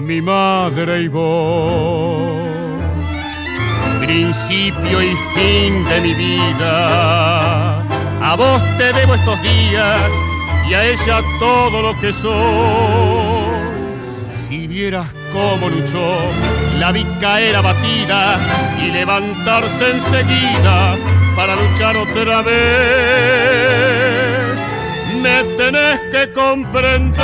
mi madre y vos, principio y fin de mi vida. A vos te debo estos días y a ella todo lo que soy. Si vieras cómo luchó, la vi caer abatida y levantarse enseguida para luchar otra vez. Me tenés que comprender,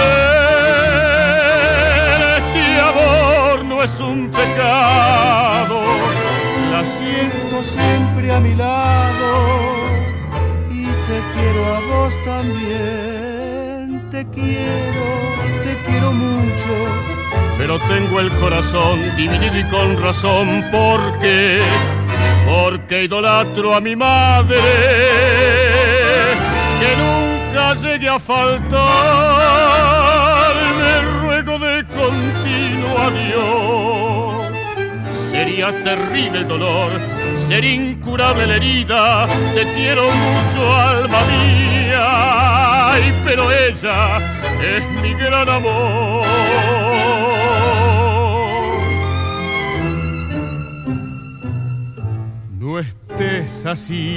este amor no es un pecado. La siento siempre a mi lado y te quiero a vos también. Te quiero mucho, pero tengo el corazón dividido y con razón. Porque idolatro a mi madre, que nunca llegue a faltar. Me ruego de continuo adiós. Sería terrible el dolor, sería incurable la herida. Te quiero mucho, alma mía, ay, pero ella es mi gran amor. No estés así,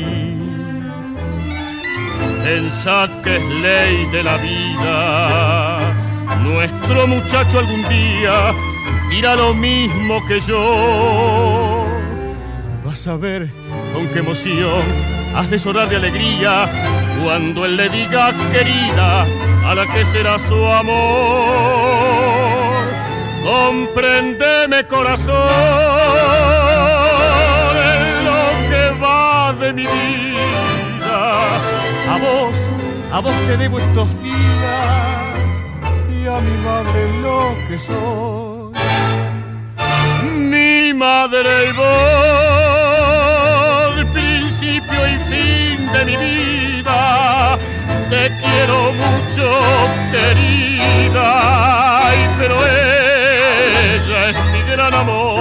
pensá que es ley de la vida. Nuestro muchacho algún día dirá lo mismo que yo. Vas a ver con qué emoción has de llorar de alegría cuando él le diga querida a la que será su amor. Compréndeme, corazón, en lo que va de mi vida. A vos te debo estos días y a mi madre lo que soy. Mi madre y vos, principio y fin de mi vida. Te quiero mucho, querida, ay, pero ella es mi gran amor.